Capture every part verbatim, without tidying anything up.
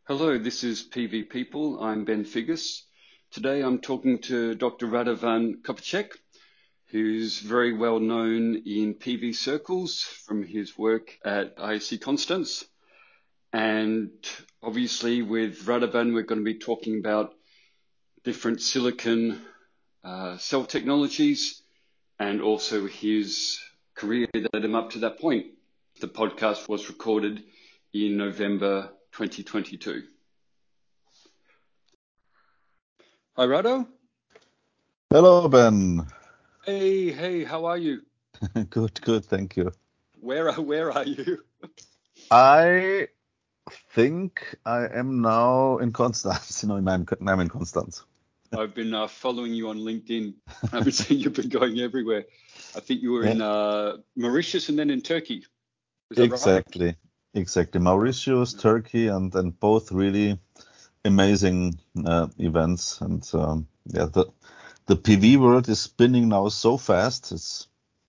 Hello, this is P V People. I'm Ben Figgis. Today I'm talking to Doctor Radovan Kopacek, who's very well known in P V circles from his work at I A C Konstanz. And obviously with Radovan, we're going to be talking about different silicon uh, cell technologies and also his career that led him up to that point. The podcast was recorded in November twenty twenty-two. Hi, Rado. Hello, Ben. Hey, hey, how are you? Good, good, thank you. Where are where are you? I think I am now in Konstanz. You know, I'm, I'm in Konstanz. I've been uh, following you on LinkedIn. I've been seeing you've been going everywhere. I think you were Yeah, in uh, Mauritius and then in Turkey. Is that right? exactly, exactly. Mauritius, Turkey, and and both really amazing uh, events. And um, yeah, the the P V world is spinning now so fast. It's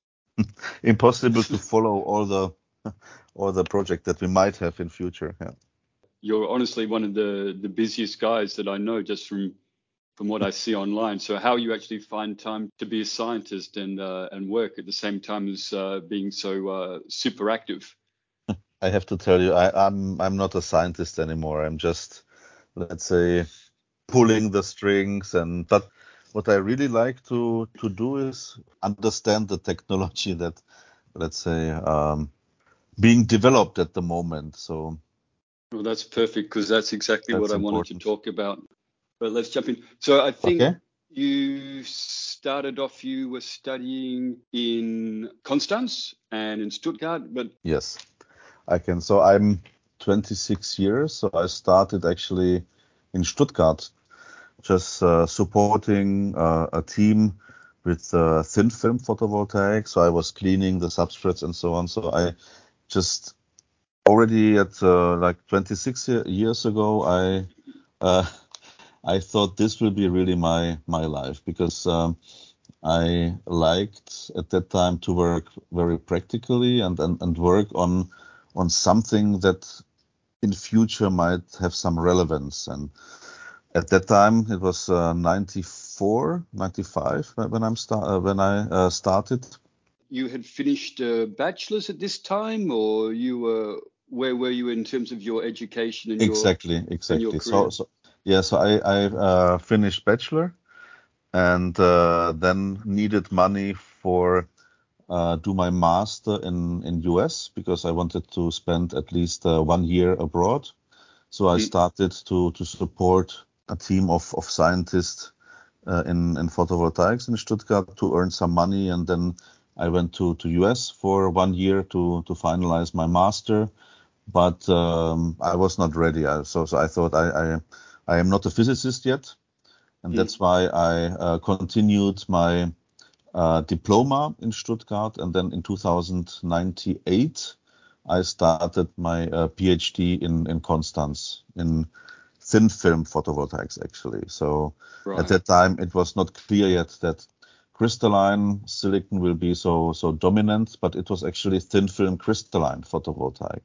impossible to follow all the all the project that we might have in future. Yeah. You're honestly one of the the busiest guys that I know just from from what I see online. So how you actually find time to be a scientist and uh, and work at the same time as uh, being so uh, super active? I have to tell you, I, I'm I'm not a scientist anymore. I'm just, let's say, pulling the strings. And but what I really like to to do is understand the technology that, let's say, um, being developed at the moment. So Well, that's perfect because that's exactly what that's I wanted to important. talk about. But let's jump in. So I think Okay. you started off, you were studying in Konstanz and in Stuttgart, but Yes, I can. So I'm twenty-six years. So I started actually in Stuttgart, just uh, supporting uh, a team with uh, thin film photovoltaic. So I was cleaning the substrates and so on. So I just already at uh, like twenty-six ye- years ago, I uh, I thought this will be really my my life because um, I liked at that time to work very practically and, and, and work on on something that in future might have some relevance. And at that time, it was uh, ninety-four, ninety-five when when I'm start uh, when I uh, started. you had finished a bachelor's at this time, or you were where were you in terms of your education and your Exactly, and your exactly. So, career? so yeah, so I I uh, finished bachelor and uh, then needed money for uh, do my master in in U S because I wanted to spend at least uh, one year abroad. So I Mm. started to to support a team of of scientists uh, in in photovoltaics in Stuttgart to earn some money, and then I went to to U S for one year to to finalize my master. But um, I was not ready. I, so so I thought I, I I am not a physicist yet, and Mm. that's why I uh, continued my uh, diploma in Stuttgart, and then in two thousand eight I started my uh, PhD in in Konstanz in thin film photovoltaics actually. So at Right. that time it was not clear yet that crystalline silicon will be so so dominant, but it was actually thin film crystalline photovoltaic.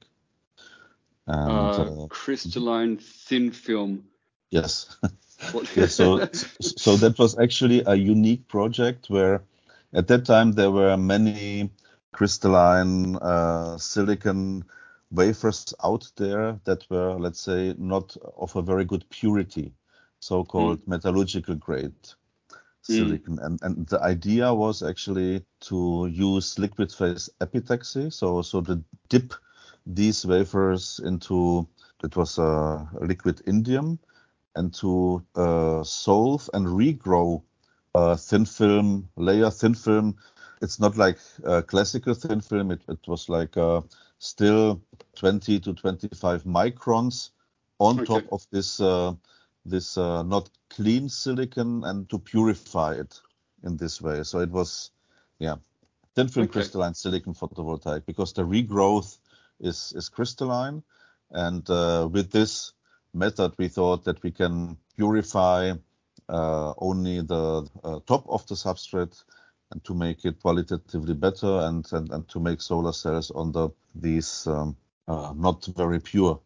And Uh, uh, crystalline thin film. yes, What? yes. So so that was actually a unique project where at that time there were many crystalline uh, silicon wafers out there that were, let's say, not of a very good purity, Mm. so-called metallurgical grade Mm. silicon. And, and the idea was actually to use liquid phase epitaxy, so so to dip these wafers into, it was a liquid indium, and to uh, solve and regrow uh, thin film layer. Thin film, it's not like uh, classical thin film. It, it was like uh, still twenty to twenty-five microns on Okay. top of this uh, this uh, not clean silicon, and to purify it in this way. So it was, yeah, thin film Okay. crystalline silicon photovoltaic, because the regrowth is is crystalline, and uh, with this method we thought that we can purify uh, only the uh, top of the substrate and to make it qualitatively better, and and, and to make solar cells on the these um, uh, not very pure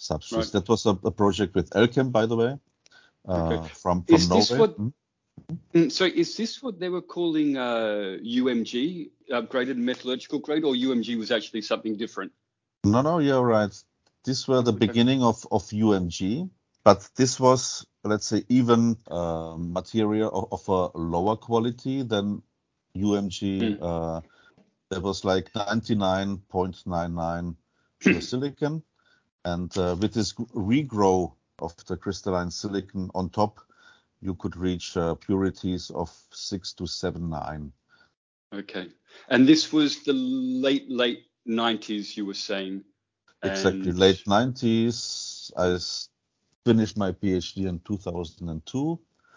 substrates. Right. That was a, a project with Elkem, by the way, Okay. uh, from from Is this Norway. what? Mm, So is this what they were calling uh, U M G, upgraded metallurgical grade, or U M G was actually something different? No, no, you're right. These were the Okay. beginning of, of U M G, but this was, let's say, even uh, material of, of a lower quality than U M G. Mm. Uh, there was like ninety-nine point nine nine pure silicon. And uh, with this regrow of the crystalline silicon on top, you could reach uh, purities of six to seven nine. Okay. And this was the late, late nineties, you were saying. Exactly, And late nineties. I s- finished my PhD in two thousand two.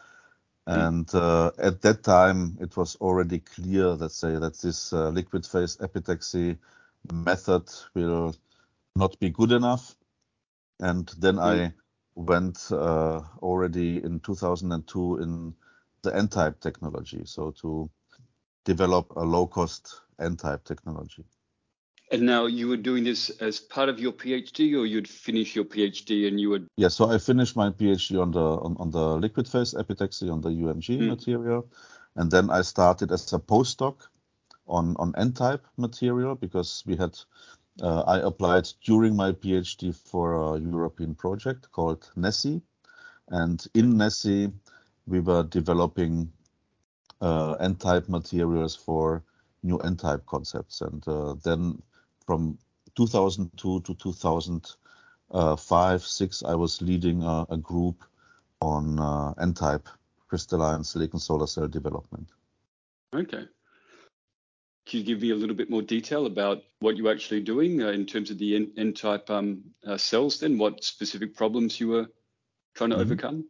mm, And uh, at that time, it was already clear, let's say, that this uh, liquid phase epitaxy method will not be good enough. And then yeah. I went uh, already in two thousand two in the N-type technology, so to develop a low-cost N-type technology. And now you were doing this as part of your PhD, or you'd finish your PhD and you would. Yeah, so I finished my PhD on the on, on the liquid phase epitaxy on the U M G Mm, material, and then I started as a postdoc on on N-type material because we had uh, I applied during my PhD for a European project called NESSI, and in NESSI we were developing uh, N-type materials for new N-type concepts, and uh, then from two thousand two to two thousand five, six, I was leading a, a group on uh, N-type crystalline silicon solar cell development. okay. Can you give me a little bit more detail about what you're actually doing uh, in terms of the N- N-type um, uh, cells then? What specific problems you were trying to Mhm. overcome?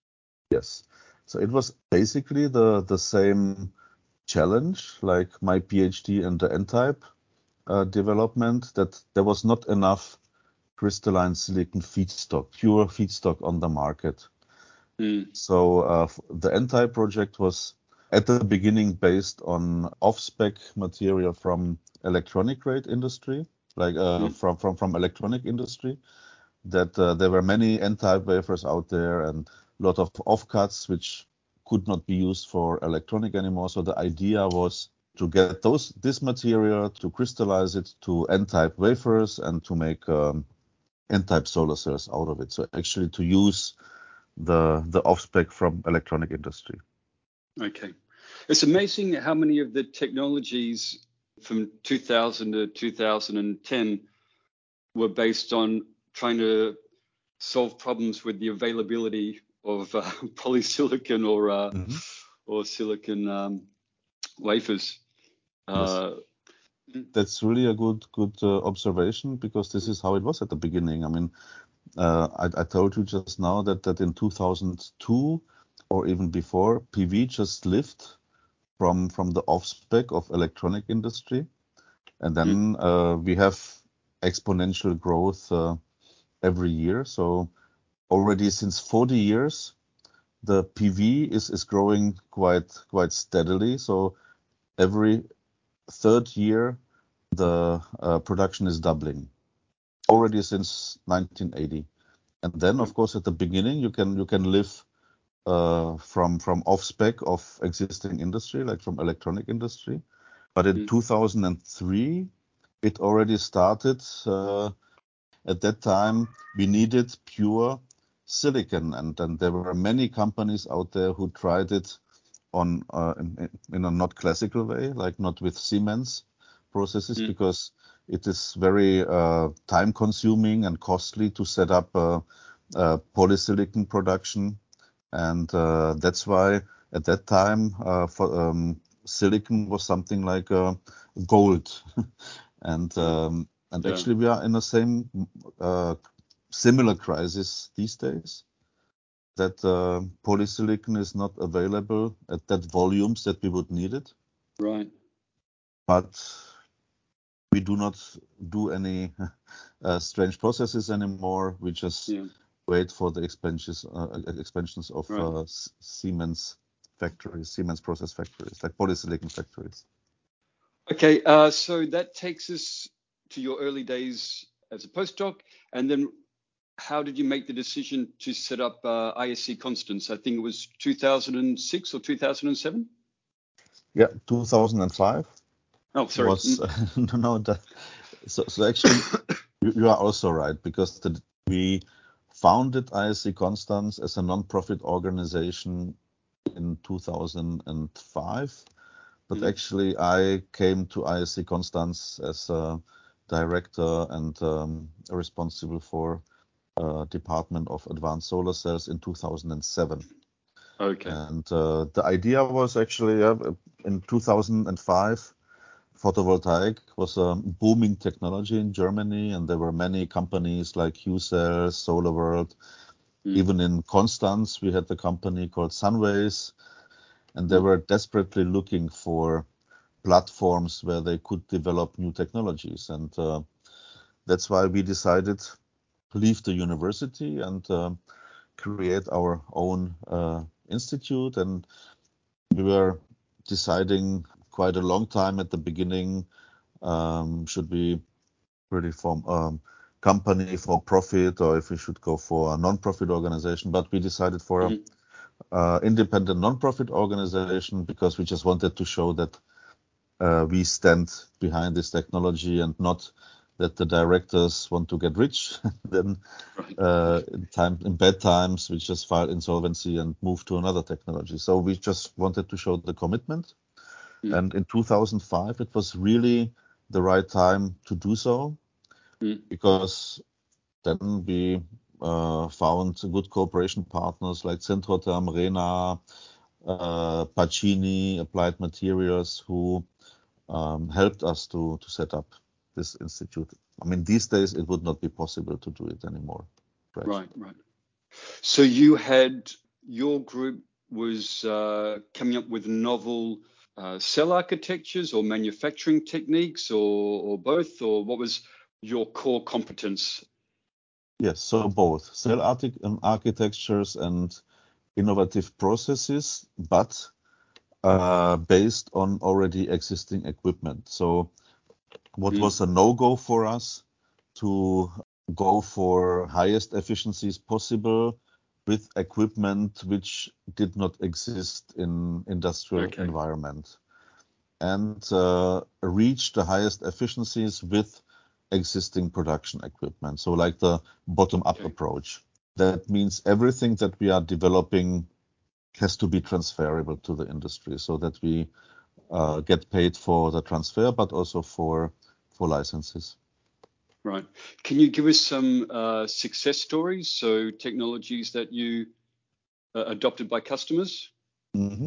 Yes. So it was basically the, the same challenge like my PhD and the N-type uh, development, that there was not enough crystalline silicon feedstock, pure feedstock on the market. Mm, So uh, the N-type project was at the beginning based on off-spec material from electronic grade industry, like uh, mm, from, from, from electronic industry, that uh, there were many N-type wafers out there and a lot of offcuts which could not be used for electronic anymore. So the idea was to get those this material, to crystallize it to N-type wafers and to make um, N-type solar cells out of it. So actually to use the the off-spec from electronic industry. okay. It's amazing how many of the technologies from two thousand to two thousand ten were based on trying to solve problems with the availability of uh, polysilicon or uh, Mm-hmm. or silicon um, wafers. Yes, Uh, that's really a good good uh, observation, because this is how it was at the beginning. I mean, uh, I, I told you just now that that in two thousand two or even before, P V just lived from from the off-spec of electronic industry, and mm, then uh, we have exponential growth uh, every year. So already since forty years, the P V is is growing quite quite steadily. So every third year, the uh, production is doubling already since nineteen eighty. And then, of course, at the beginning, you can you can live uh, from from off spec of existing industry, like from electronic industry. But in mm, two thousand three, it already started. Uh, at that time, we needed pure silicon, and and there were many companies out there who tried it on uh, in, in a not classical way, like not with Siemens processes, mm, because it is very uh, time consuming and costly to set up uh, uh, polysilicon production. And uh, that's why at that time uh, for, um, silicon was something like uh, gold. and right. um, and Yeah. actually we are in the same uh, similar crisis these days, that uh, polysilicon is not available at that volumes that we would need it. Right. But we do not do any uh, strange processes anymore. We just Yeah. wait for the expansions uh, expansions of Right. uh, Siemens factories, Siemens process factories, like polysilicon factories. Okay. Uh, so that takes us to your early days as a postdoc, and then how did you make the decision to set up uh, I S C Constance? I think it was two thousand six or two thousand seven. Yeah, two thousand five Oh, sorry. was no, no. That, so, so actually, you, you are also right because the, we founded I S C Constance as a non-profit organization in two thousand five, but Mm. actually I came to I S C Constance as a director and um, responsible for uh, Department of Advanced Solar Cells in two thousand seven. Okay. And uh, the idea was actually uh, in two thousand five, photovoltaic was a booming technology in Germany, and there were many companies like Qcell, SolarWorld. Mm. Even in Constance, we had a company called Sunways, and they Mm. were desperately looking for platforms where they could develop new technologies. And uh, that's why we decided to leave the university and uh, create our own uh, institute. And we were deciding quite a long time at the beginning, um, should we really form a company for profit or if we should go for a non-profit organization. But we decided for Mm-hmm. an uh, independent non-profit organization because we just wanted to show that uh, we stand behind this technology and not that the directors want to get rich. Then Right. uh, in time in bad times, we just file insolvency and move to another technology. So we just wanted to show the commitment. Mm. And in two thousand five, it was really the right time to do so Mm. because then we uh, found good cooperation partners like Centrotherm, Rena, uh, Pacini, Applied Materials, who um, helped us to, to set up this institute. I mean, these days it would not be possible to do it anymore. Right. Right. Right. So you had your group was uh, coming up with novel uh, cell architectures or manufacturing techniques, or, or both, or what was your core competence? Yes, so both cell archi- um, architectures and innovative processes, but uh, based on already existing equipment. So what Mm. was a no-go for us to go for highest efficiencies possible with equipment which did not exist in industrial Okay. environment, and uh, reach the highest efficiencies with existing production equipment. So like the bottom-up Okay. approach. That means everything that we are developing has to be transferable to the industry so that we uh, get paid for the transfer, but also for for licenses. Right. Can you give us some uh, success stories? So technologies that you uh, adopted by customers? hmm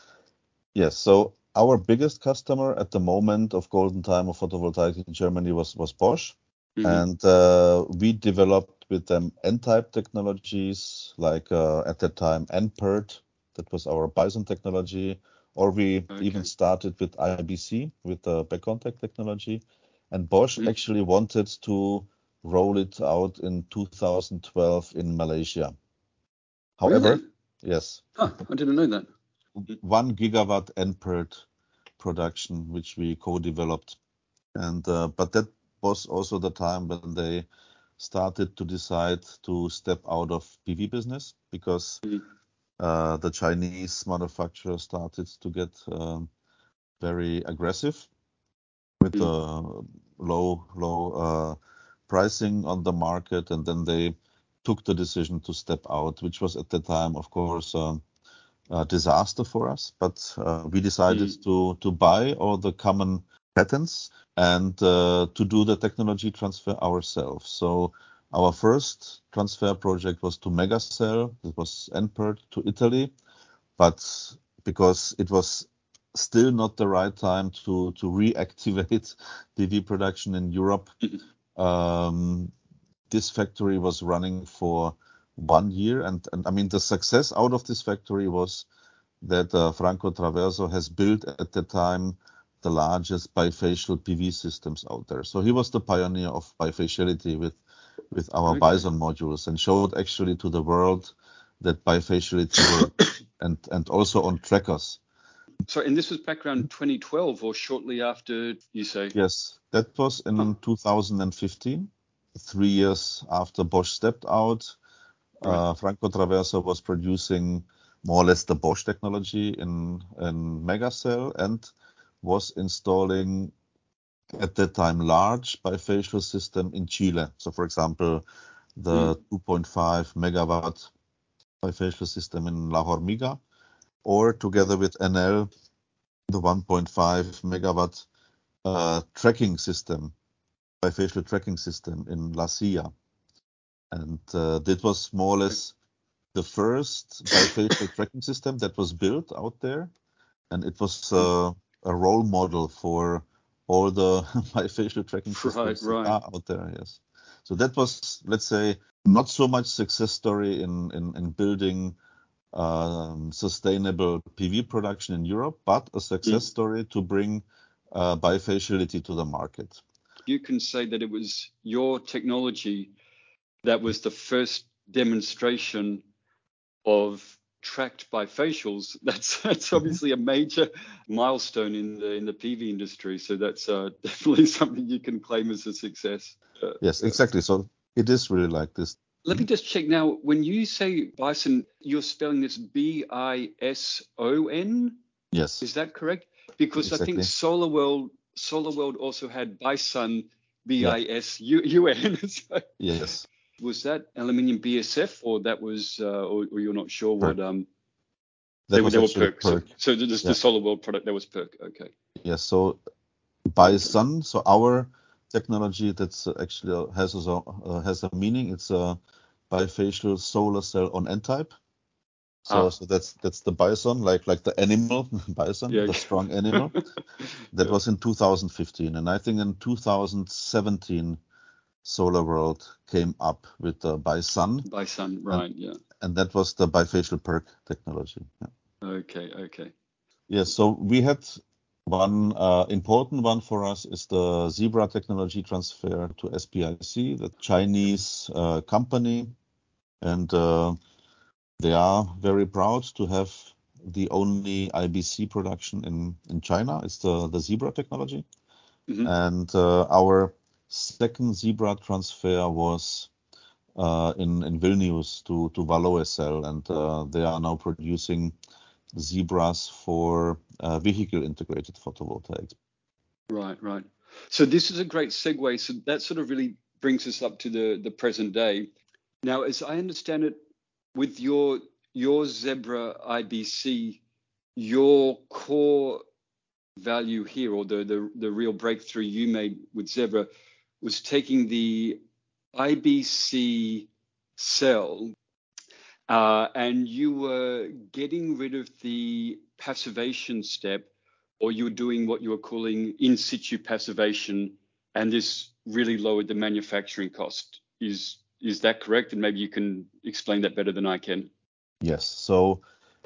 Yes. So our biggest customer at the moment of golden time of photovoltaic in Germany was was Bosch, Mm-hmm. and uh, we developed with them N-type technologies like uh, at that time N-PERT, that was our Bison technology, or we even Okay. started with I B C with the back contact technology, and Bosch Mm. actually wanted to roll it out in two thousand twelve in Malaysia. However, Really? yes, Huh, I didn't know that. Mm. one gigawatt N-PERT production, which we co-developed. And uh, but that was also the time when they started to decide to step out of P V business because Mm. uh, the Chinese manufacturers started to get um, very aggressive with Mm. the low low uh, pricing on the market, and then they took the decision to step out, which was at the time, of course, um, a disaster for us. But uh, we decided Mm. to to buy all the common patents and uh, to do the technology transfer ourselves. So our first transfer project was to Megacell. It was N-PERT to Italy, but because it was still not the right time to to reactivate P V production in Europe, Mm. um, this factory was running for one year, and, and I mean the success out of this factory was that uh, Franco Traverso has built at the time the largest bifacial P V systems out there. So he was the pioneer of bifaciality with with our Okay. Bison modules and showed actually to the world that bifaciality worked, and and also on trackers. So, and this was back around twenty twelve or shortly after, you say? Yes, that was Huh. in two thousand fifteen. three years after Bosch stepped out, Right. uh, Franco Traverso was producing more or less the Bosch technology in, in Megacell and was installing at that time large bifacial system in Chile. So for example, the Mm. two point five megawatt bifacial system in La Hormiga, or together with N L, the one point five megawatt uh, tracking system, bifacial tracking system in La Silla. And uh, that was more or less the first bifacial tracking system that was built out there. And it was uh, a role model for all the bifacial tracking Right, systems that right. are out there, yes. So that was, let's say, not so much success story in, in, in building um, sustainable P V production in Europe, but a success Mm. story to bring uh, bifaciality to the market. You can say that it was your technology that was the first demonstration of tracked bifacials. That's that's Mhm. obviously a major milestone in the in the P V industry. So that's uh, definitely something you can claim as a success. Uh, Yes, yeah. exactly. So it is really like this. Let me just check now. When you say bison, you're spelling this B I S O N. Yes, Is that correct? Because I think exactly. SolarWorld SolarWorld also had bison, B Yeah, I S U N. So yes. was that aluminium B S F, or that was, uh, or, or you're not sure Perk. what? Um, they That were was they were actually Perk. So Perk. so this the Yeah, SolarWorld product that was Perk. Okay. yes. So Okay. Bison, so our technology that's uh, actually uh, has a uh, has a meaning. It's a bifacial solar cell on N-type. So Ah. so that's that's the bison, like like the animal bison, Yeah. the strong animal. That Yeah. was in two thousand fifteen, and I think in two thousand seventeen, SolarWorld came up with the bison, Bison. and Right. Yeah. and that was the bifacial perk technology. Yeah. Okay. Okay. Yes, so we had one uh, important one for us is the Zebra technology transfer to S P I C, the Chinese uh, company, and uh, they are very proud to have the only I B C production in, in China. It's the, the Zebra technology. Hmm. And uh, our second Zebra transfer was uh, in, in Vilnius to, to Valo-S L, and uh, they are now producing Zebras for uh, vehicle integrated photovoltaics. Right. Right. So this is a great segue. So that sort of really brings us up to the the present day. Now, as I understand it, with your your Zebra I B C, your core value here, or the the, the real breakthrough you made with Zebra, was taking the I B C cell, uh, and you were getting rid of the passivation step, or you were doing what you were calling in situ passivation, and this really lowered the manufacturing cost. Is is that correct? And maybe you can explain that better than I can. Yes, so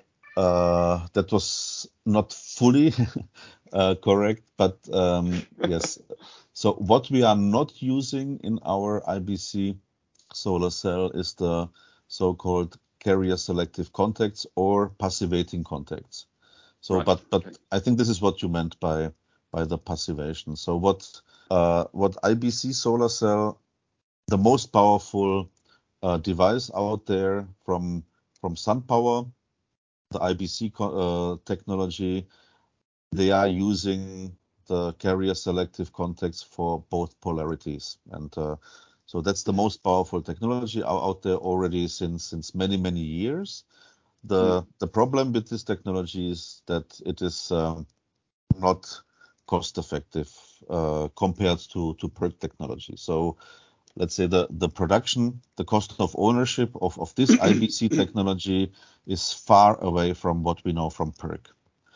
uh, that was not fully uh, correct, but um, yes. So what we are not using in our I B C solar cell is the so-called carrier selective contacts or passivating contacts. So, Right. but but Okay. I think this is what you meant by by the passivation. So what uh, what I B C solar cell, the most powerful uh, device out there from from SunPower, the I B C uh, technology, they are using the carrier selective contacts for both polarities, and uh, so that's the most powerful technology out, out there already since since many many years. Mm. The the problem with this technology is that it is um, not cost effective uh, compared to to PERC technology. So let's say the the production, the cost of ownership of of this I B C technology is far away from what we know from PERC.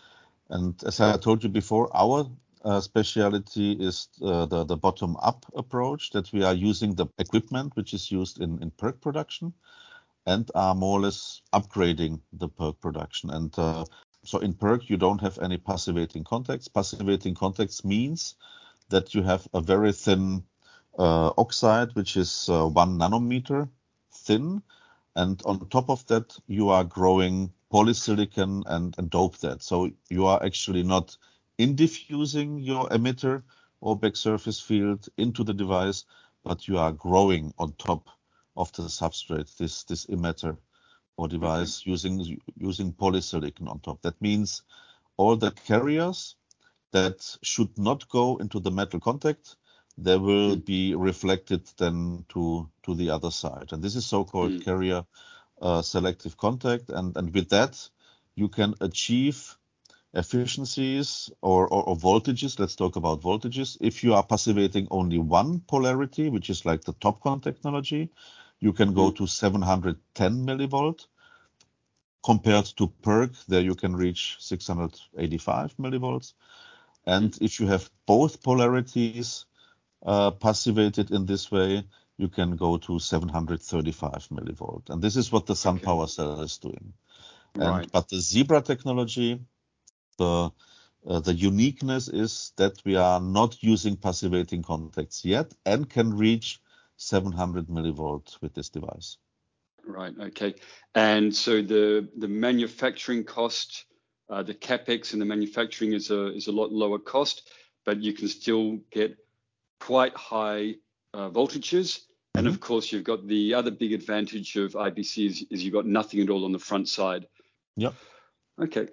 And as I told you before, our uh, specialty is uh, the the bottom up approach, that we are using the equipment which is used in in PERC production and are more or less upgrading the PERC production. And uh, so in PERC, you don't have any passivating contacts. Passivating contacts means that you have a very thin uh, oxide, which is uh, one nanometer thin. And on top of that, you are growing polysilicon and, and dope that. So you are actually not indiffusing your emitter or back surface field into the device, but you are growing on top of the substrate, this this emitter or device, okay. using using polysilicon on top. That means all the carriers that should not go into the metal contact, they will mm. be reflected then to to the other side. And this is so-called mm. carrier uh, selective contact. And, and with that, you can achieve efficiencies or, or, or voltages. Let's talk about voltages. If you are passivating only one polarity, which is like the TOPCon technology, you can go mm. to seven hundred ten millivolt. Compared to PERC, there you can reach six hundred eighty-five millivolts. And mm. if you have both polarities uh, passivated in this way, you can go to seven hundred thirty-five millivolt. And this is what the SunPower okay. cell is doing. And, right. But the Zebra technology, the uh, the uniqueness is that we are not using passivating contacts yet and can reach seven hundred millivolts with this device. Right. Okay. And so the the manufacturing cost, uh, the capex and the manufacturing is a is a lot lower cost, but you can still get quite high uh, voltages. And mm-hmm. of course, you've got the other big advantage of I B C is, is you've got nothing at all on the front side. Yep. Okay.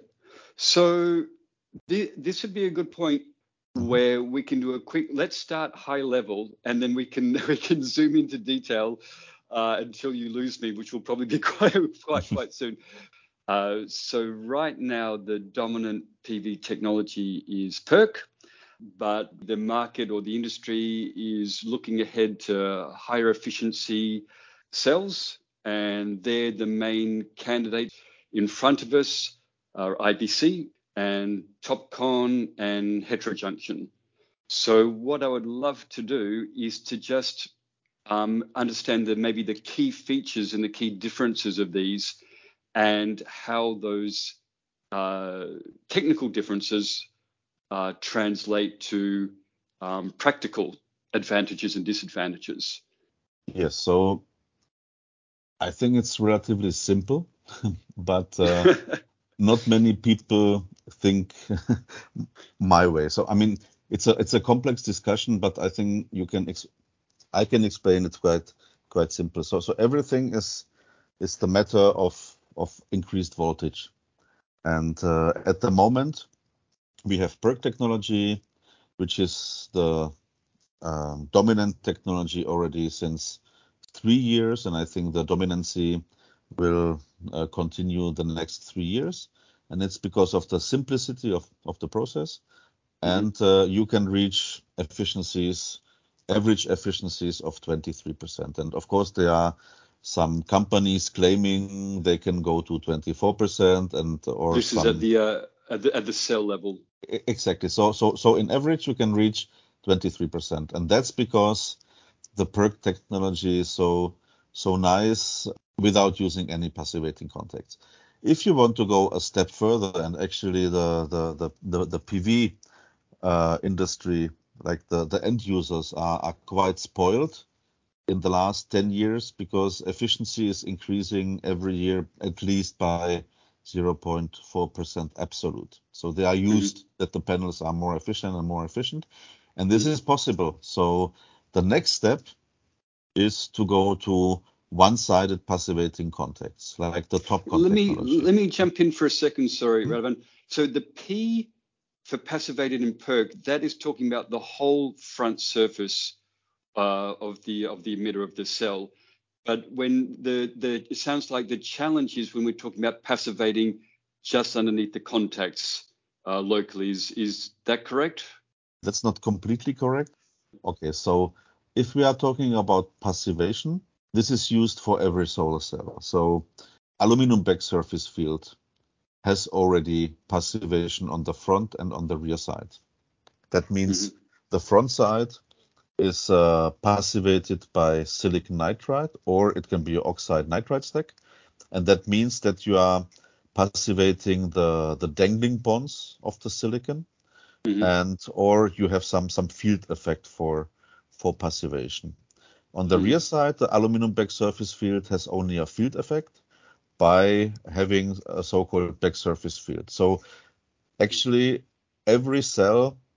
So th- this would be a good point mm-hmm. where we can do a quick. Let's start high level, and then we can we can zoom into detail. Uh, until you lose me, which will probably be quite quite quite soon. Uh, so right now, the dominant P V technology is PERC, but the market or the industry is looking ahead to higher efficiency cells, and they're the main candidates in front of us are I B C and TOPCon and heterojunction. So what I would love to do is to just Um, understand the maybe the key features and the key differences of these and how those uh, technical differences uh, translate to um, practical advantages and disadvantages. Yes, so I think it's relatively simple, but uh, not many people think my way. So I mean, it's a it's a complex discussion, but I think you can ex- I can explain it quite quite simple. So so everything is is the matter of of increased voltage, and uh, at the moment we have PERC technology, which is the um, dominant technology already since three years, and I think the dominancy will uh, continue the next three years. And it's because of the simplicity of, of the process, mm-hmm. and uh, you can reach efficiencies. Average efficiencies of twenty-three percent. And of course, there are some companies claiming they can go to twenty-four percent and or this some... is at the, uh, at the at the cell level. Exactly. So so so in average, you can reach twenty-three percent, and that's because the PERC technology is so so nice without using any passivating contacts. If you want to go a step further, and actually the the the the, the P V uh, industry, like the, the end users are, are quite spoiled in the last ten years because efficiency is increasing every year at least by zero point four percent absolute. So they are used mm-hmm. that the panels are more efficient and more efficient. And this mm-hmm. is possible. So the next step is to go to one-sided passivating contacts, like the TOPCon let me, technology. Let me jump in for a second, sorry, mm-hmm. Radovan. So the P for passivated in PERC, that is talking about the whole front surface uh, of the of the emitter of the cell. But when the, the it sounds like the challenge is when we're talking about passivating just underneath the contacts uh, locally. Is is that correct? That's not completely correct. Okay, so if we are talking about passivation, this is used for every solar cell. So aluminum back surface field has already passivation on the front and on the rear side. That means mm-hmm. the front side is uh, passivated by silicon nitride, or it can be an oxide nitride stack. And that means that you are passivating the, the dangling bonds of the silicon, mm-hmm. and or you have some, some field effect for, for passivation. On the mm-hmm. rear side, the aluminum back surface field has only a field effect by having a so-called back surface field. So actually, every cell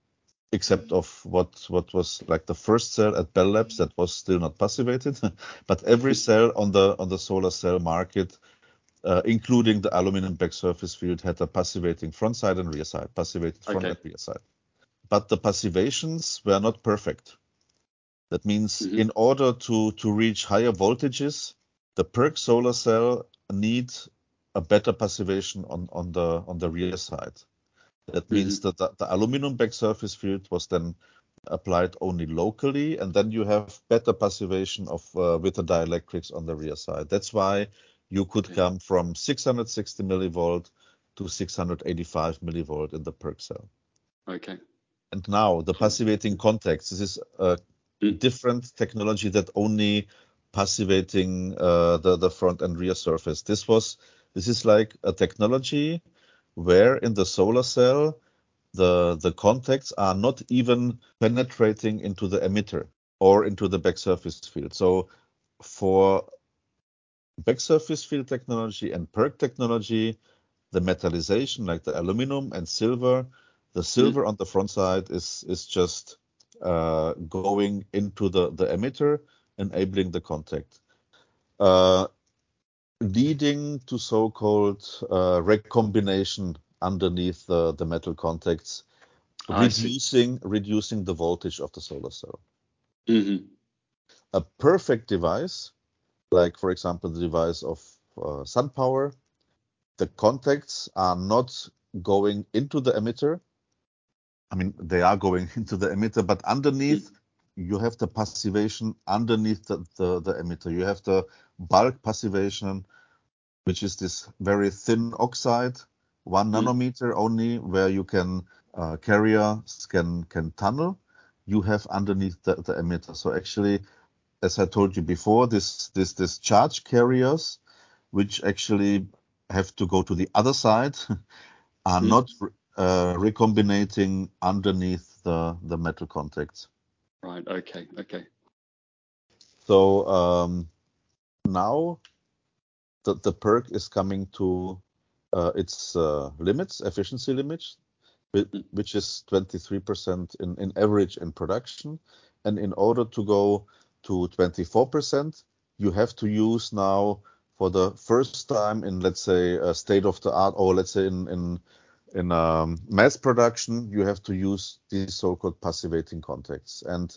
except of what what was like the first cell at Bell Labs that was still not passivated. But every cell on the on the solar cell market, uh, including the aluminum back surface field, had a passivating front side and rear side, passivated front Okay. and rear side. But the passivations were not perfect. That means Mm-hmm. in order to to reach higher voltages, the PERC solar cell needs a better passivation on on the on the rear side. That means Mm-hmm. that the, the aluminum back surface field was then applied only locally, and then you have better passivation of uh, with the dielectrics on the rear side. That's why you could Okay. come from six hundred sixty millivolt to six hundred eighty-five millivolt in the PERC cell. Okay. And now the Cool. passivating contacts. This is a Mm. different technology that only passivating uh, the the front and rear surface. This was this is like a technology where in the solar cell the the contacts are not even penetrating into the emitter or into the back surface field. So for back surface field technology and PERC technology, the metallization like the aluminum and silver, the silver Mm. on the front side is is just uh, going into the the emitter, enabling the contact. Uh, leading to so-called uh, recombination underneath the, the metal contacts, I see. reducing reducing the voltage of the solar cell. Mm-hmm. A perfect device, like for example the device of uh, SunPower, the contacts are not going into the emitter. I mean, they are going into the emitter, but Mm. underneath you have the passivation underneath the, the, the emitter. You have the bulk passivation, which is this very thin oxide, one Mm. nanometer only, where you can uh, carriers can can tunnel. You have underneath the, the emitter. So actually, as I told you before, this this this charge carriers, which actually have to go to the other side, are Mm. not uh, recombinating underneath the the metal contacts. Right. Okay. Okay. So um, now the the PERC is coming to uh, its uh, limits, efficiency limits, Mm. which is twenty-three percent in, in average in production. And in order to go to twenty-four percent, you have to use now for the first time in, let's say, a state of the art, or let's say in, in, in um, mass production, you have to use these so-called passivating contacts. And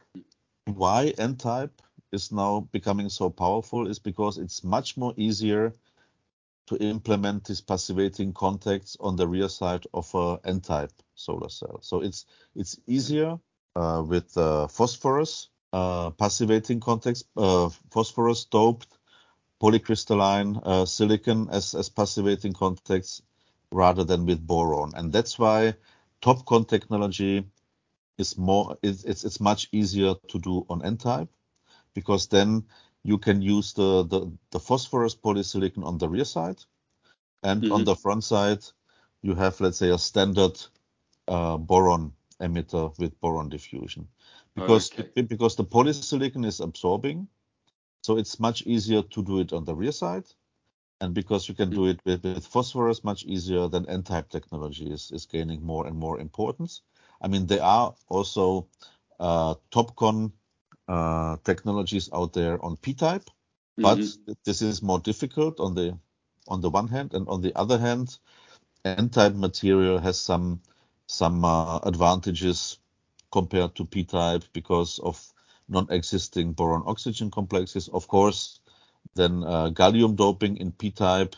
why N-type is now becoming so powerful is because it's much more easier to implement these passivating contacts on the rear side of a N-type solar cell. So it's it's easier uh, with uh, phosphorus uh, passivating contacts, uh, phosphorus doped polycrystalline uh, silicon as as passivating contacts rather than with boron. And that's why TOPCon technology is more it's it's, it's much easier to do on N-type, because then you can use the, the, the phosphorus polysilicon on the rear side, and on Mm-hmm. the front side, you have, let's say, a standard uh, boron emitter with boron diffusion. Because, Okay. because the polysilicon is absorbing, so it's much easier to do it on the rear side. And because you can Mm. do it with, with phosphorus much easier, then N-type technology is, is gaining more and more importance. I mean, there are also uh, TOPCon uh, technologies out there on P-type, but Mm-hmm. this is more difficult on the on the one hand, and on the other hand, N-type material has some some uh, advantages compared to P-type because of non-existing boron-oxygen complexes. Of course, then uh, gallium doping in P-type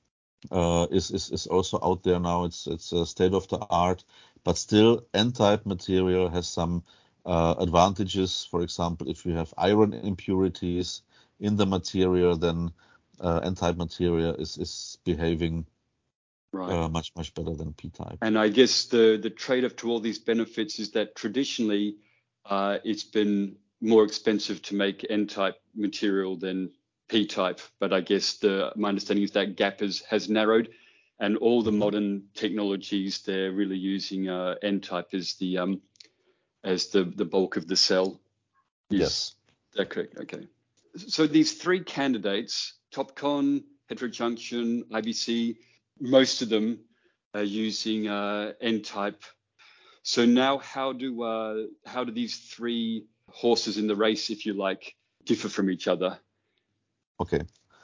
uh, is, is is also out there now. It's it's a state of the art, but still N-type material has some uh, advantages. For example, if you have iron impurities in the material, then uh, N-type material is is behaving Right. uh, much much better than P-type. And I guess the the trade-off to all these benefits is that traditionally uh, it's been more expensive to make N-type material than P-type. But I guess the my understanding is that gap has has narrowed, and all the Mhm. modern technologies they're really using uh, N-type as the um as the the bulk of the cell. Is Yes. that correct? Okay. So these three candidates, TOPCon, heterojunction, I B C, most of them are using uh, N-type So now, how do uh, how do these three horses in the race, if you like, differ from each other? Okay,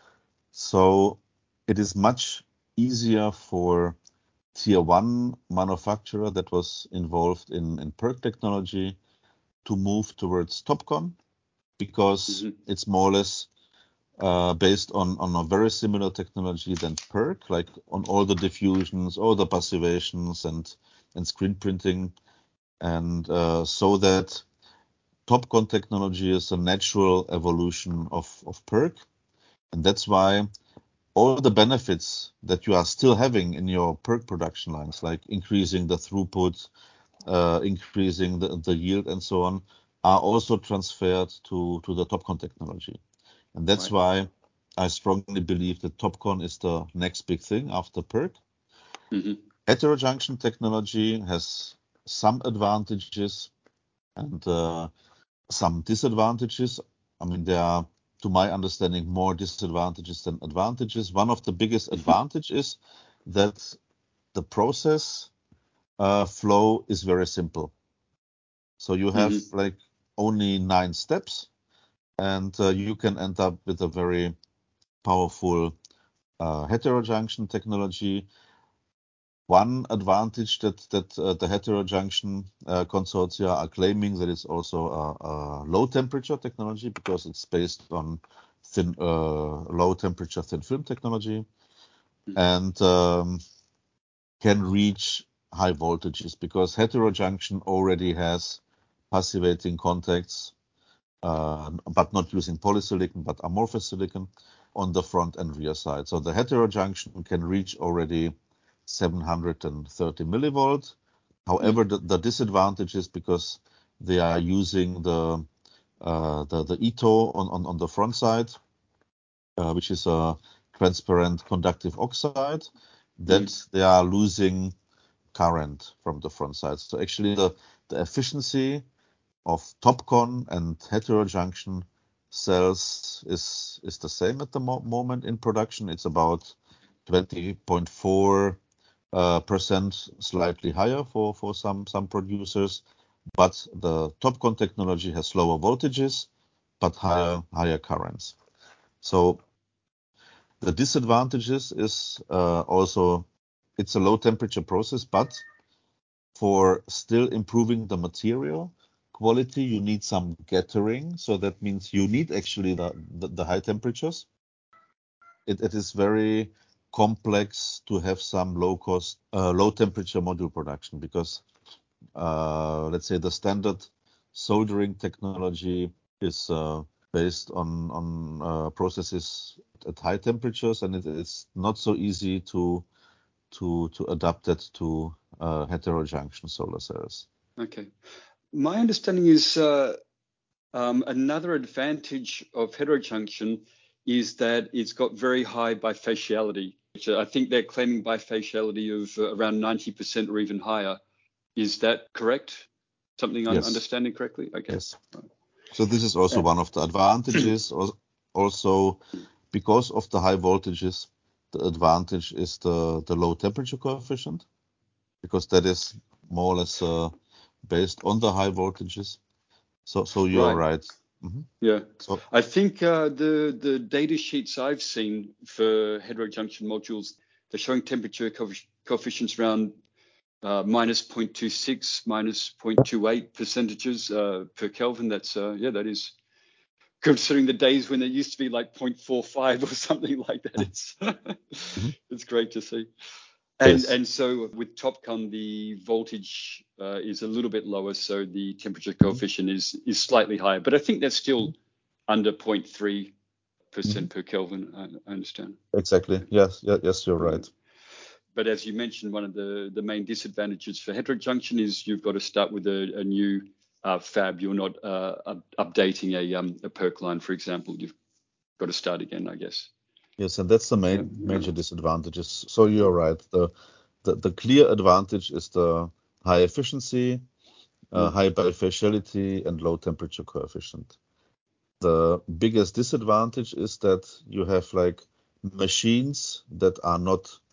so it is much easier for tier one manufacturer that was involved in, in PERC technology to move towards TOPCon because Mm-hmm. it's more or less uh, based on, on a very similar technology than PERC, like on all the diffusions, all the passivations and, and screen printing. And uh, so that TOPCon technology is a natural evolution of, of PERC. And that's why all the benefits that you are still having in your PERC production lines, like increasing the throughput, uh, increasing the, the yield and so on, are also transferred to, to the TOPCon technology. And that's Right. why I strongly believe that TOPCon is the next big thing after PERC. Mm-hmm. Heterojunction technology has some advantages and uh, some disadvantages. I mean, there are, to my understanding, more disadvantages than advantages. One of the biggest advantages is that the process uh, flow is very simple. So you have Mm-hmm. like only nine steps, and uh, you can end up with a very powerful uh, heterojunction technology. One advantage that that uh, the heterojunction uh, consortia are claiming that it's also a, a low temperature technology because it's based on thin, uh, low temperature thin film technology, and um, can reach high voltages because heterojunction already has passivating contacts, uh, but not using polysilicon but amorphous silicon on the front and rear side. So the heterojunction can reach already seven hundred thirty millivolt. However, the, the disadvantage is because they are using the uh, the, the I T O on, on, on the front side, uh, which is a transparent conductive oxide, that Mm. they are losing current from the front side. So actually the, the efficiency of TOPCon and heterojunction cells is is the same at the mo- moment in production. It's about twenty point four uh, percent, slightly higher for for some some producers, but the TOPCon technology has lower voltages but higher higher currents. So the disadvantages is uh, also it's a low temperature process, but for still improving the material quality, you need some gathering. So that means you need actually the, the, the high temperatures. It, it is very complex to have some low cost, uh, low temperature module production because, uh, let's say, the standard soldering technology is uh, based on on uh, processes at high temperatures, and it is not so easy to to to adapt it to uh, heterojunction solar cells. Okay. My understanding is uh, um, another advantage of heterojunction is that it's got very high bifaciality, which I think they're claiming bifaciality of uh, around ninety percent or even higher. Is that correct? Something I'm Yes, understanding correctly? Okay. yes. So this is also Uh, one of the advantages. Al- Also, because of the high voltages, the advantage is the, the low temperature coefficient, because that is more or less uh, based on the high voltages. So so you're right. right. Mhm. Yeah. So I think uh, the the data sheets I've seen for heterojunction modules, they're showing temperature coef- coefficients around uh, minus zero point two six, minus zero point two eight percentages uh, per Kelvin. That's uh, yeah, that is considering the days when it used to be like zero point four five or something like that. It's mhm. it's great to see. And Yes. and so with TOPCon, the voltage uh, is a little bit lower, so the temperature Mhm. coefficient is is slightly higher, but I think that's still Mhm. under zero point three Mhm. percent per Kelvin. I, I understand. Exactly. Okay. Yes. Yes. Yes. You're Yeah. right. But as you mentioned, one of the, the main disadvantages for heterojunction is you've got to start with a, a new uh, fab. You're not uh, up, updating a, um, a PERC line, for example. You've got to start again, I guess. Yes, and that's the Yeah, main yeah. major disadvantages. So you're right. The the, the clear advantage is the high efficiency, uh, Mm, high bifaciality, and low temperature coefficient. The biggest disadvantage is that you have like machines that are not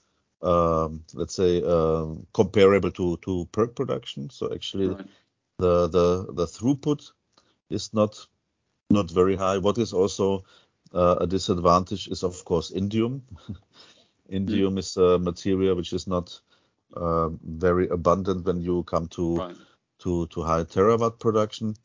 um, let's say, um, comparable to to PERC production. So actually, Right. the the the throughput is not not very high. What is also uh, a disadvantage is, of course, indium. Mm. Indium is a material which is not uh, very abundant when you come to Right. to to high terawatt production.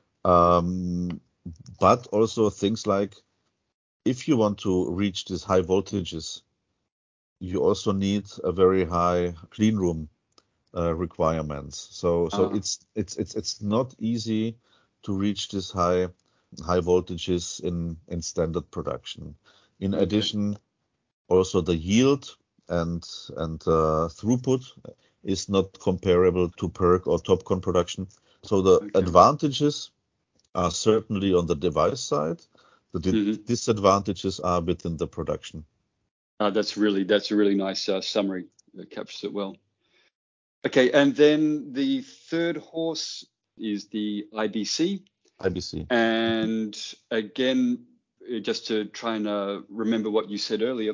Um, but also things like if you want to reach these high voltages, you also need a very high clean room uh, requirements. So so Ah, it's it's it's it's not easy to reach this high high voltages in in standard production. In okay. addition, also the yield and and uh, throughput is not comparable to PERC or TOPCon production. So the Okay. advantages are certainly on the device side. The di- Hmm. disadvantages are within the production. Uh, that's really that's a really nice uh, summary that captures it well. Okay, and then the third horse is the I B C. I B C. And again, uh, just to try and uh, remember what you said earlier,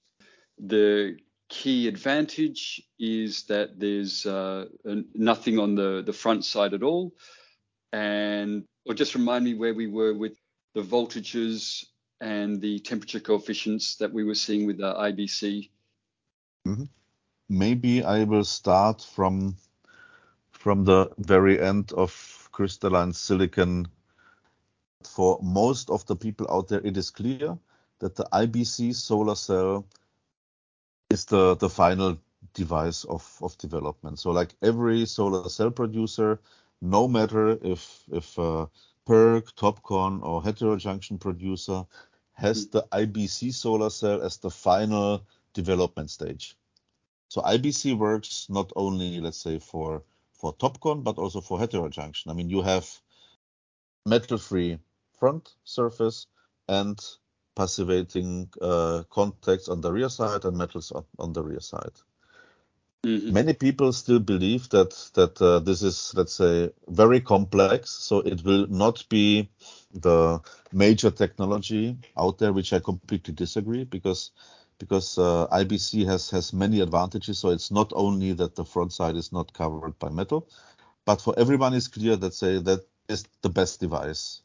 the key advantage is that there's uh, n- nothing on the, the front side at all. And or just remind me where we were with the voltages and the temperature coefficients that we were seeing with the I B C. Mhm. Maybe I will start from from the very end of crystalline silicon. For most of the people out there, it is clear that the I B C solar cell is the, the final device of, of development. So like every solar cell producer, no matter if if uh, PERC, TOPCon, or heterojunction producer has Mm. the I B C solar cell as the final development stage. So I B C works not only, let's say, for for TOPCon, but also for heterojunction. I mean, you have metal-free front surface and passivating uh, contacts on the rear side and metals on, on the rear side. Mhm. Many people still believe that that uh, this is, let's say, very complex, so it will not be the major technology out there, which I completely disagree, because because uh, I B C has has many advantages. So it's not only that the front side is not covered by metal, but for everyone is clear that say that is the best device.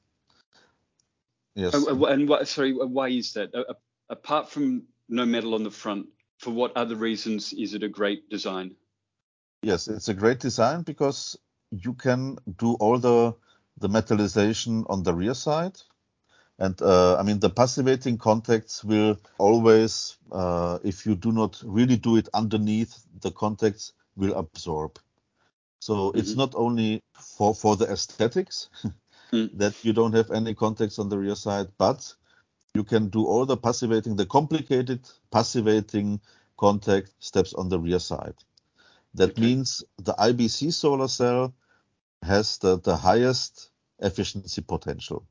Uh, Yes, uh, And what, sorry, uh, why is that? Uh, uh, Apart from no metal on the front, for what other reasons is it a great design? yes, it's a great design because you can do all the the metallization on the rear side. And uh, I mean, the passivating contacts will always, uh, if you do not really do it underneath, the contacts will absorb. So it's Hmm. not only for, for the aesthetics Mm. that you don't have any contacts on the rear side, but you can do all the passivating, the complicated passivating contact steps on the rear side. That Okay. means the I B C solar cell has the, the highest efficiency potential.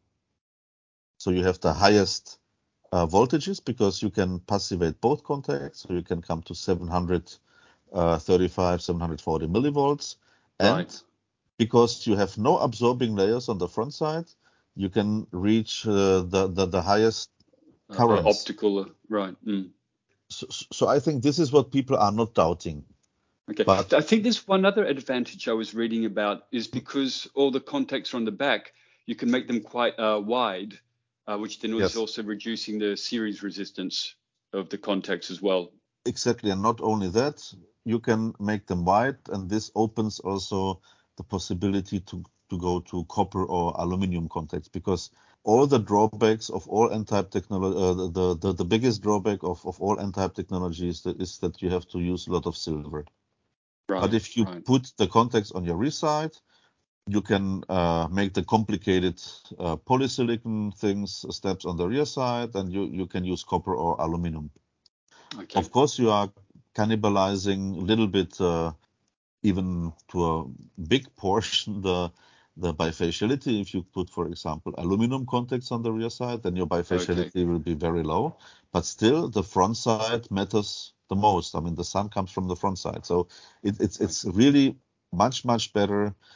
So you have the highest uh, voltages because you can passivate both contacts. So you can come to seven hundred thirty-five, seven hundred forty millivolts. And Right. because you have no absorbing layers on the front side, you can reach uh, the, the, the highest Uh, uh, currents. optical, uh, right. Mm. So, so I think this is what people are not doubting. Okay. But I think there's one other advantage I was reading about is because all the contacts are on the back, you can make them quite uh, wide, uh, which then is yes, also reducing the series resistance of the contacts as well. exactly. And not only that, you can make them wide, and this opens also the possibility to, to go to copper or aluminum contacts because all the drawbacks of all N-type technology, uh, the, the, the biggest drawback of, of all N-type technologies that is that you have to use a lot of silver. But Right. if you Right. put the contacts on your rear side, you can uh, make the complicated uh, polysilicon things, uh, steps on the rear side, and you, you can use copper or aluminum. Okay. Of course, you are cannibalizing a little bit, uh, even to a big portion, the the bifaciality. If you put, for example, aluminum contacts on the rear side, then your Okay. bifaciality will be very low. But still, the front side matters the most. I mean, the sun comes from the front side, so it, it's Right. it's really much much better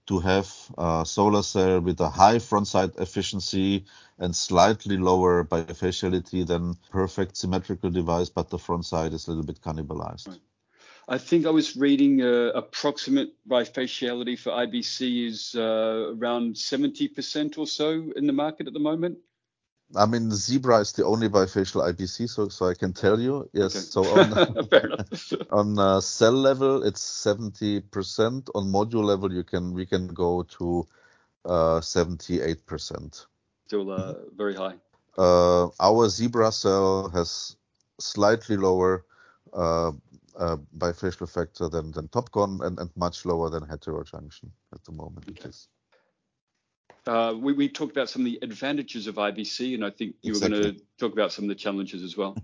to have a solar cell with a high front-side efficiency and slightly lower bifaciality than perfect symmetrical device, but the front side is a little bit cannibalized. Right. I think I was reading uh, approximate bifaciality for I B C is uh, around seventy percent or so in the market at the moment. I mean, Zebra is the only bifacial I B C, so so I can tell you. Yes. Okay. So on Fair enough. on uh, cell level, it's seventy percent. On module level, you can we can go to uh, seventy-eight percent. Still uh, very high. Uh, our Zebra cell has slightly lower uh, uh, bifacial factor than than Topcon and, and much lower than heterojunction at the moment. Okay. It is. Uh, we, we talked about some of the advantages of I B C, and I think you Exactly. were going to talk about some of the challenges as well.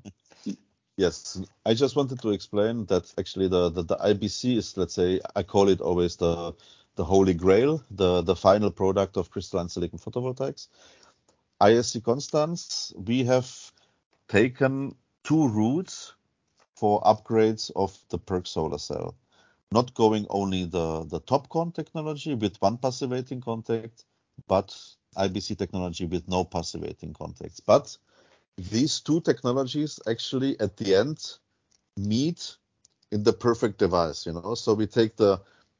Yes, I just wanted to explain that actually the, the, the I B C is, let's say, I call it always the the holy grail, the, the final product of crystalline silicon photovoltaics. I S C Konstanz, we have taken two routes for upgrades of the PERC solar cell. Not going only the, the TOPCon technology with one passivating contact, but I B C technology with no passivating contacts. But these two technologies actually at the end meet in the perfect device, you know. So we take the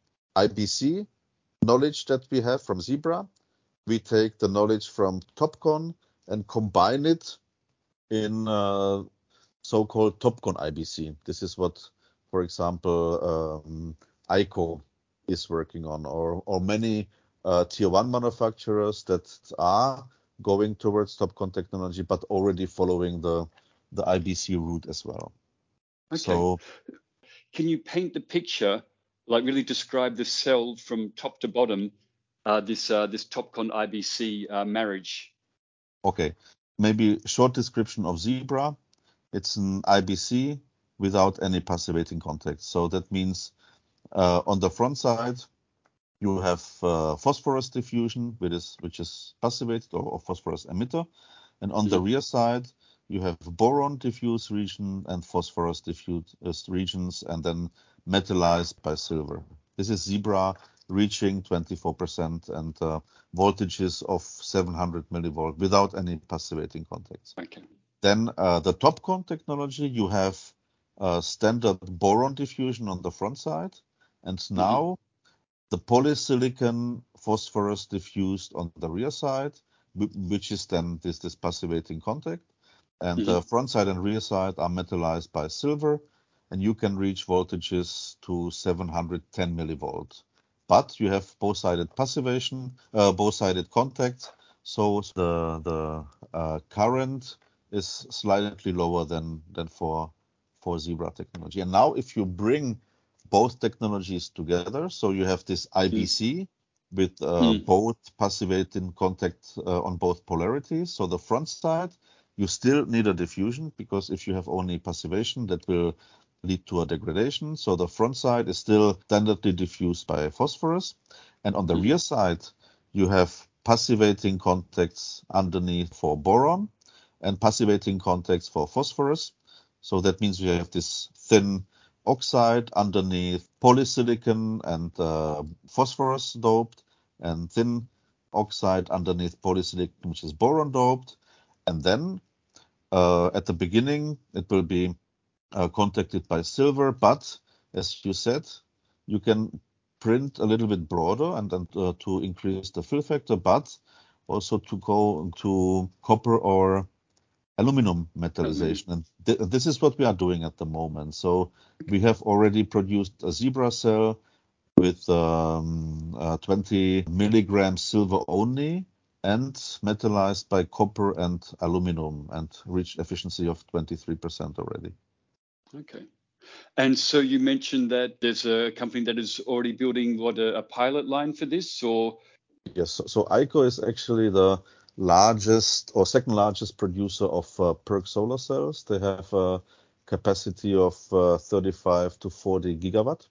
I B C knowledge that we have from Zebra, we take the knowledge from TOPCon and combine it in uh, so-called TOPCon I B C. This is what, for example, um, I C O is working on, or or many uh, tier one manufacturers that are going towards TOPCon technology, but already following the the I B C route as well. Okay. So, can you paint the picture, like really describe the cell from top to bottom, uh, this uh, this TOPCon I B C uh, marriage? okay, maybe short description of Zebra. It's an I B C without any passivating contact. So that means uh, on the front side, you have uh, phosphorus diffusion, which is, which is passivated or, or phosphorus emitter. And on mm-hmm. the rear side, you have boron diffuse region and phosphorus diffuse regions, and then metallized by silver. This is Zebra reaching twenty-four percent and uh, voltages of seven hundred millivolt without any passivating contacts. Okay. Then uh, the TOPCon technology, you have uh, standard boron diffusion on the front side, and now mm-hmm. the polysilicon phosphorus diffused on the rear side, which is then this, this passivating contact. And mm-hmm. the front side and rear side are metallized by silver, and you can reach voltages to seven hundred ten millivolts. But you have both-sided passivation, uh, both-sided contact, so the the uh, current is slightly lower than than for for Zebra technology. And now, if you bring both technologies together, so you have this I B C mm. with uh, mm. both passivating contact uh, on both polarities. So the front side, you still need a diffusion, because if you have only passivation, that will lead to a degradation. So the front side is still standardly diffused by phosphorus. And on the mm. rear side, you have passivating contacts underneath for boron and passivating contacts for phosphorus. So that means you have this thin oxide underneath polysilicon and uh, phosphorus doped, and thin oxide underneath polysilicon, which is boron doped. And then uh, at the beginning, it will be uh, contacted by silver. But as you said, you can print a little bit broader and, and uh, to increase the fill factor, but also to go to copper or aluminum metallization. And th- this is what we are doing at the moment. So we have already produced a Zebra cell with um, uh, twenty milligrams silver only and metallized by copper and aluminum, and reached efficiency of twenty-three percent already. Okay. And so you mentioned that there's a company that is already building what a, a pilot line for this, or? Yes. So, so I C O is actually the largest or second largest producer of uh, PERC solar cells. They have a capacity of uh, thirty-five to forty gigawatt.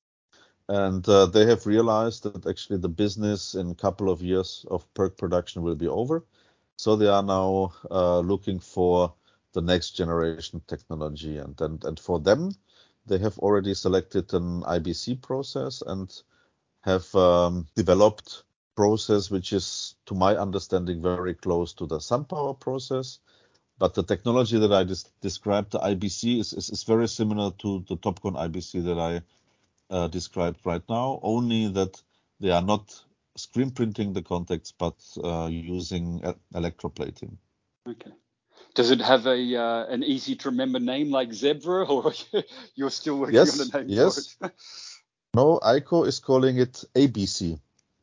And uh, they have realized that actually the business in a couple of years of PERC production will be over. So they are now uh, looking for the next generation technology. And, and, and for them, they have already selected an I B C process. And have um, developed process which is, to my understanding, very close to the SunPower process. But the technology that I des- described, the I B C, is, is, is very similar to the TOPCon I B C that I uh, described right now, only that they are not screen printing the contacts, but uh, using e- electroplating. Okay. Does it have a uh, an easy to remember name like Zebra, or you're still working Yes, on a name yes. for it? No, I C O is calling it A B C.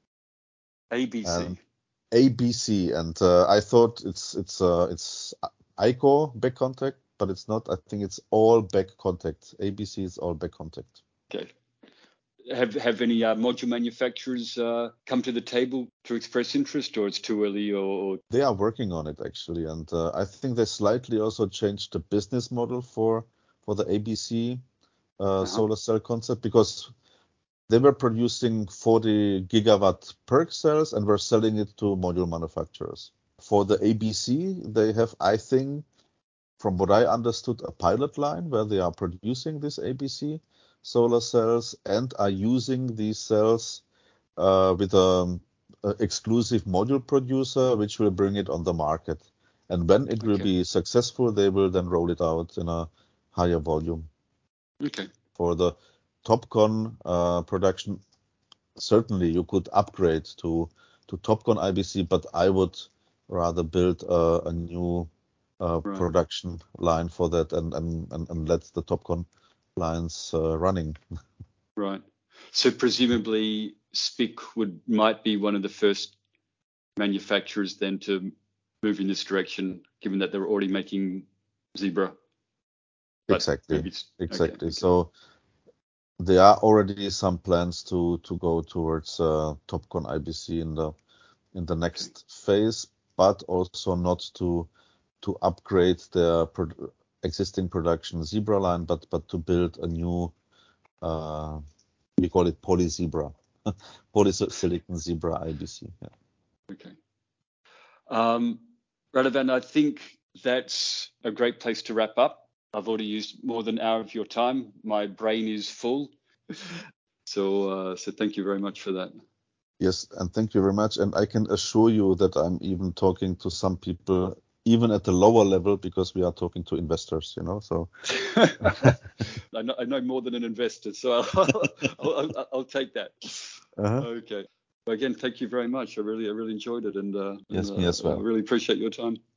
A B C. And A B C, and uh, I thought it's it's uh, it's I C O back contact, but it's not. I think it's all back contact. A B C is all back contact. Okay. Have have any uh, module manufacturers uh, come to the table to express interest, or it's too early? Or, or... They are working on it actually, and uh, I think they slightly also changed the business model for for the A B C uh, uh-huh. solar cell concept, because they were producing forty gigawatt PERC cells and were selling it to module manufacturers. For the A B C, they have, I think, from what I understood, a pilot line where they are producing this A B C solar cells and are using these cells uh, with an exclusive module producer, which will bring it on the market. And when it will Okay. be successful, they will then roll it out in a higher volume. Okay. For the TOPCon uh, production, certainly you could upgrade to to TOPCon I B C, but I would rather build a, a new uh, Right. production line for that and and, and, and let the TOPCon lines uh, running. Right. So presumably S P I C would might be one of the first manufacturers then to move in this direction, given that they're already making Zebra. But Exactly. maybe it's, Exactly. Okay, okay. So there are already some plans to to go towards uh, TOPCon I B C in the in the next Okay. phase, but also not to to upgrade their pro- existing production Zebra line, but but to build a new, uh, we call it poly Zebra, polysilicon Zebra I B C. Yeah. Okay. Um, Radovan, I think that's a great place to wrap up. I've already used more than an hour of your time. My brain is full. So, uh, so thank you very much for that. Yes, and thank you very much. And I can assure you that I'm even talking to some people, even at the lower level, because we are talking to investors, you know. So I know I know more than an investor, so I'll, I'll, I'll, I'll take that. uh-huh. Okay. Again, thank you very much. I really, I really enjoyed it, and uh, Yes, and me uh, as well. I really appreciate your time.